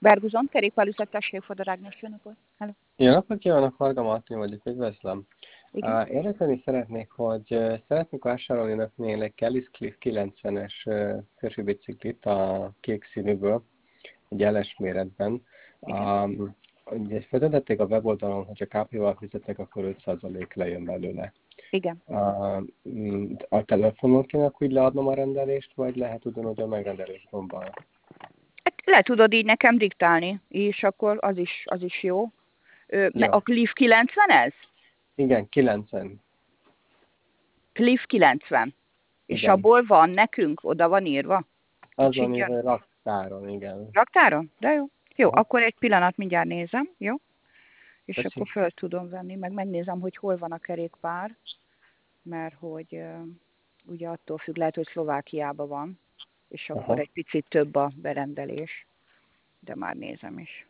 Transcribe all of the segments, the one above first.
Berguzon, kerékpárüzlet, tessék, Fodor Ágnes, jó napot. Hello. Jó napot kívánok, Varga Martin vagyok, üdvözlöm. Igen. Érdeklődni szeretnék, hogy szeretnék vásárolni önöknél egy Kelly's Cliff 90-es férfi biciklit a kék színűből, egy LS méretben. Ugye feltüntették a weboldalon, hogyha KP-val fizetek, akkor 5% lejön belőle. Igen. A telefonon kéne úgy leadnom a rendelést, vagy lehet ugyanúgy a megrendelés gombbal? Hát le tudod így nekem diktálni, és akkor az is jó. Ja. A Cliff 90 ez? Igen, 90. Cliff 90. És Igen. abból van nekünk, oda van írva? Azon írva, hogy raktáron, igen. Raktáron? De jó. Jó, Aha. akkor egy pillanat mindjárt nézem, jó? És Köszi. akkor föl tudom venni, meg megnézem, hogy hol van a kerékpár, mert hogy ugye attól függ, lehet, hogy Szlovákiában van, és akkor egy picit több a berendelés, de már nézem is.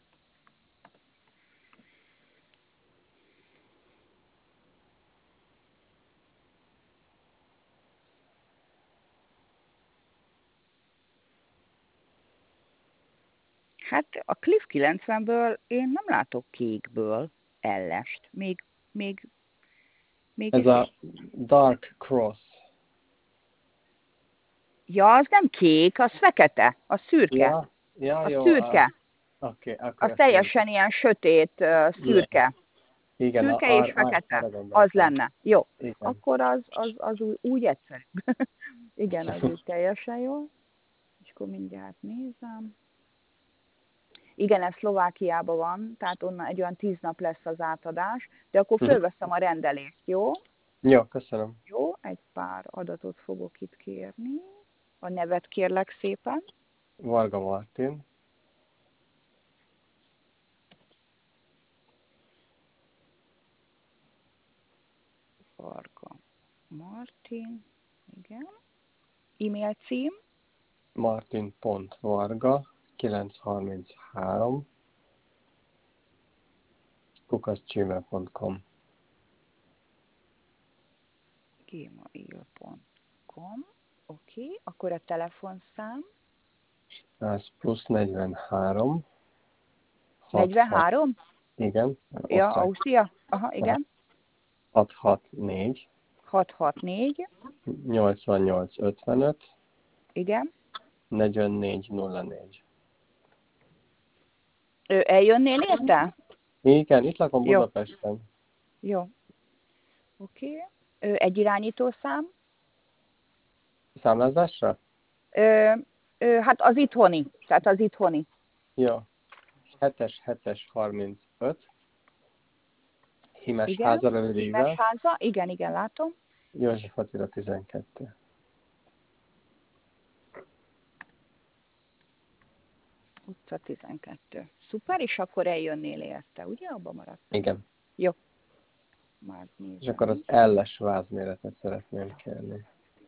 Hát a Cliff 90-ből én nem látok kékből ellest. Még Ez a Dark Cross. Ja, az nem kék, az fekete, az szürke. Ja, az jó. szürke. Oké, akkor Az teljesen ilyen sötét, szürke. Igen, Szürke és fekete. arra Az gondoltam. lenne. Jó. Igen. Akkor az úgy egyszerűbb. Igen, az úgy teljesen jó. És akkor mindjárt nézem. Igen, ez Szlovákiában van, tehát onnan egy olyan 10 nap lesz az átadás, de akkor fölveszem a rendelést, jó? Jó, köszönöm. Jó, egy pár adatot fogok itt kérni. A nevet kérlek szépen. Varga Martin. Varga Martin, igen. E-mail cím. Martin.varga 933 @gmail.com. gmail.com. Oké, akkor a telefonszám. Ez plusz 43. 43? Igen. Ja, Ausztria? Aha, igen. 664. 664. 8855. Igen. 4404. Eljönnél érte? Igen, itt lakom Jó. Budapesten. Jó. Oké. Egy irányítószám. Számlázásra? Hát az itthoni. Tehát az itthoni. Jó. 7-es-7-es-35. Hímes háza rövidível. Hímes háza. Igen, látom. József Attila 12. Utca 12. Szuper, és akkor eljönnél érte, ugye? Abba maradt. Igen. Jó. Már nézem. És akkor az L-es vázméretet szeretném kérni.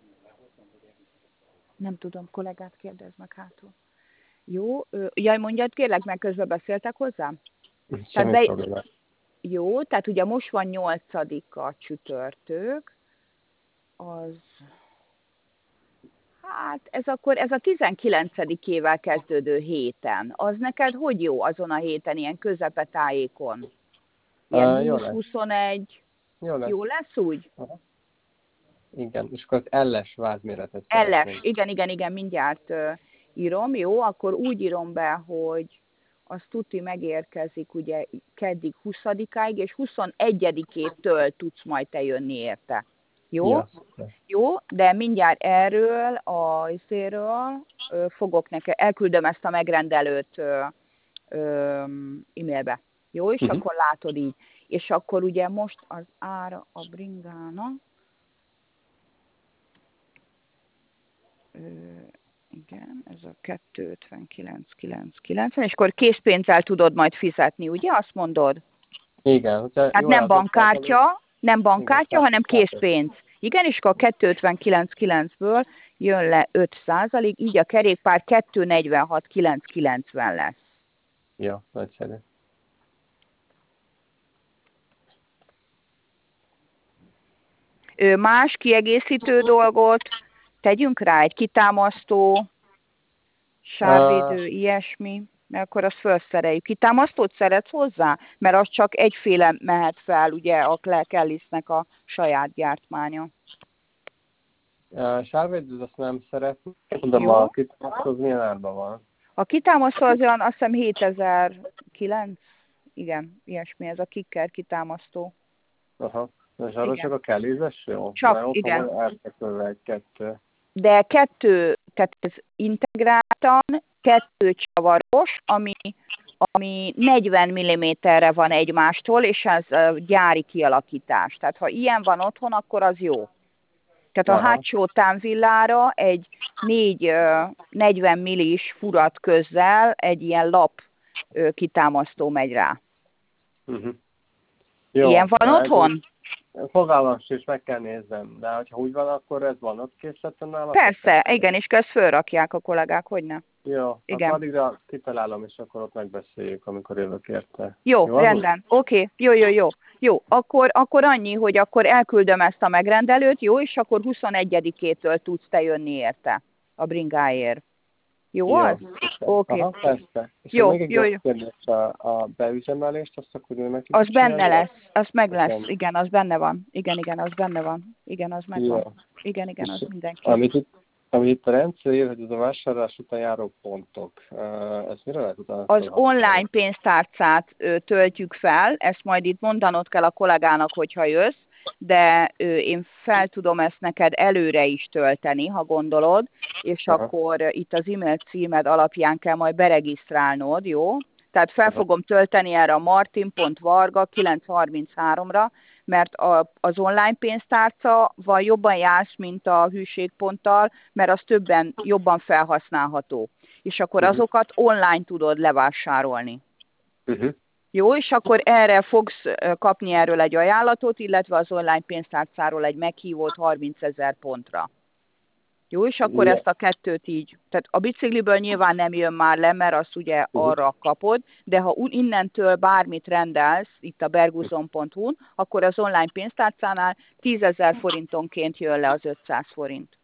Nem tudom, kollégát kérdezz meg hátul. Jó, jaj, mondjad, kérlek, meg közben beszéltek hozzám? Semmi probléma. Jó, tehát ugye most van 8-a csütörtök, az... Hát ez a 19-ével kezdődő héten. Az neked hogy jó azon a héten, ilyen közepetájékon? Ilyen 20-21. Jó lesz úgy? Aha. Igen, és akkor az L-es vázméretet szeretném. LS, igen, mindjárt írom, jó? Akkor úgy írom be, hogy az tuti megérkezik ugye keddig 20-áig, és 21-től tudsz majd te jönni érte. Jó? Ja. Jó, de mindjárt erről a izéről fogok neked, elküldöm ezt a megrendelőt e-mailbe. Jó, és akkor látod így. És akkor ugye most az ára a bringának, igen, ez a 259,990, és akkor készpénzzel tudod majd fizetni, ugye? Azt mondod? Igen. Hát nem bankkártya, hanem készpénz. Igen, és akkor a 259,9-ből jön le 5%, így a kerékpár 246,990 lesz. Ja, nagyszerű. Más kiegészítő dolgot tegyünk rá, egy kitámasztó, sávvédő, ilyesmi. mert akkor azt felszereljük. Kitámasztót szeretsz hozzá? Mert az csak egyféle mehet fel, ugye a Kellisnek a saját gyártmánya. Sárvédőt azt nem szeretném. Tudom, Jó. a kitámasztó az milyen árban van? A kitámasztó az olyan, azt hiszem 7009, igen, ilyesmi ez a kicker kitámasztó. Aha. És arra csak a kellizes jó? Csak, mert igen. Van eltekölve egy-kettő. De kettő, tehát ez integráltan, kettő csavaros, ami 40 mm-re van egymástól, és ez gyári kialakítás. Tehát ha ilyen van otthon, akkor az jó. Tehát a hátsó támvillára egy 40 millis furat közzel egy ilyen lap kitámasztó megy rá. Jó, ilyen van otthon? Fogalmam is meg kell néznem, de ha úgy van, akkor ez van ott készleten nála? Persze, igen, és ezt fölrakják a kollégák, hogyne? Jó, igen. akkor addigra kitalálom, és akkor ott megbeszéljük, amikor jövök érte. Jó, rendben, oké, jó. Akkor annyi, hogy akkor elküldöm ezt a megrendelőt, jó, és akkor 21-től tudsz te jönni érte a bringáért. Jó az? Oké. Aha, persze. És jó. Kérdés, a beüzemelést, azt akkor meg tudjuk az benne csinálni? lesz, az meg lesz, igen, az benne van. Igen, az benne van. Igen, az megvan. Igen, az mindenki. Amit itt a rendszer ír, hogy ez a vásárlás után járó pontok, ez mire lehet utána? Az online pénztárcát töltjük fel, ezt majd itt mondanod kell a kollégának, hogyha jössz, de én fel tudom ezt neked előre is tölteni, ha gondolod, és akkor itt az e-mail címed alapján kell majd beregisztrálnod, jó? Tehát fel fogom tölteni erre a martin.varga 933-ra, mert az online pénztárca van jobban jársz, mint a hűségponttal, mert az jobban felhasználható. És akkor azokat online tudod levásárolni. Jó, és akkor erre fogsz kapni erről egy ajánlatot, illetve az online pénztárcáról egy meghívót 30 000 pontra. Jó, és akkor ezt a kettőt így, tehát a bicikliből nyilván nem jön már le, mert azt ugye arra kapod, de ha innentől bármit rendelsz itt a berguzon.hu-n, akkor az online pénztárcánál 10 000 forintonként jön le az 500 forint.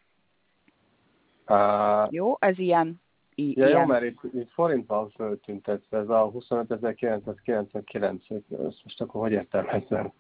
Jó, ez ilyen. Jó, mert itt forintban föltüntetve, ez a 25.999, ezt most akkor hogy értelmezzem?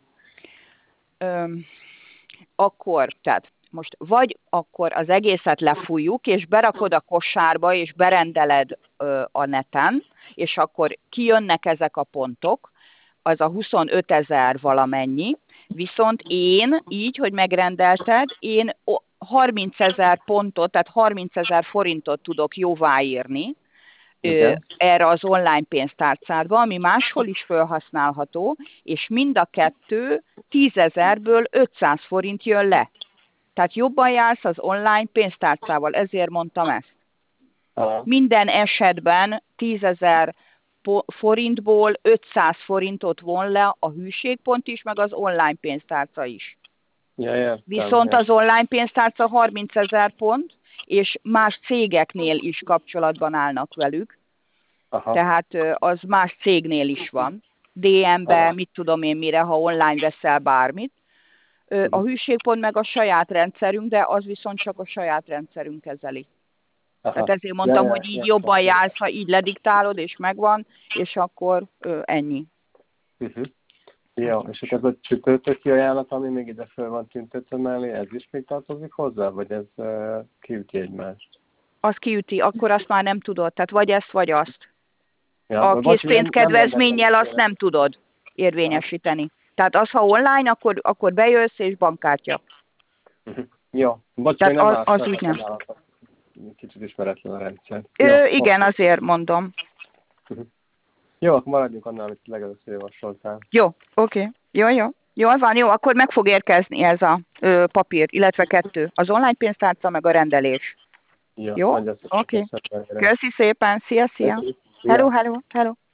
Akkor, tehát most vagy akkor az egészet lefújjuk, és berakod a kosárba, és berendeled a neten, és akkor kijönnek ezek a pontok, az a 25 000 valamennyi, viszont én így, hogy megrendelted, én 30 000 pontot, tehát 30 000 forintot tudok jóváírni erre az online pénztárcádba, ami máshol is felhasználható, és mind a kettő 10 000-ből 500 forint jön le. Tehát jobban jársz az online pénztárcával, ezért mondtam ezt. Minden esetben 10 000 forintból 500 forintot von le a hűségpont is, meg az online pénztárca is. Viszont az online pénztárca 30 000 pont, és más cégeknél is kapcsolatban állnak velük. Tehát az más cégnél is van. DM-be, mit tudom én mire, ha online veszel bármit. A hűségpont meg a saját rendszerünk, de az viszont csak a saját rendszerünk kezeli. Tehát ezért mondtam, hogy így jobban jársz, ha így lediktálod, és megvan, és akkor ennyi. Jó, és ez a csütörtöki ajánlat, ami még ide föl van tüntetve mellé, ez is még tartozik hozzá, vagy ez kiüti egymást? Az kiüti, akkor azt már nem tudod, tehát vagy ezt, vagy azt. A készpénzkedvezménnyel azt nem tudod érvényesíteni. Tehát az, ha online, akkor bejössz, és bankkártya. Jó, tehát az úgy nem. Kicsit ismeretlen a rendszer. Igen, azért mondom. Jó, akkor maradjunk annál, amit legelőször javasoltál. Jó, oké. Jó, van, jó, akkor meg fog érkezni ez a papír, illetve 2. Az online pénztárca, meg a rendelés. Jó? Oké. Köszi szépen, szia. Hello.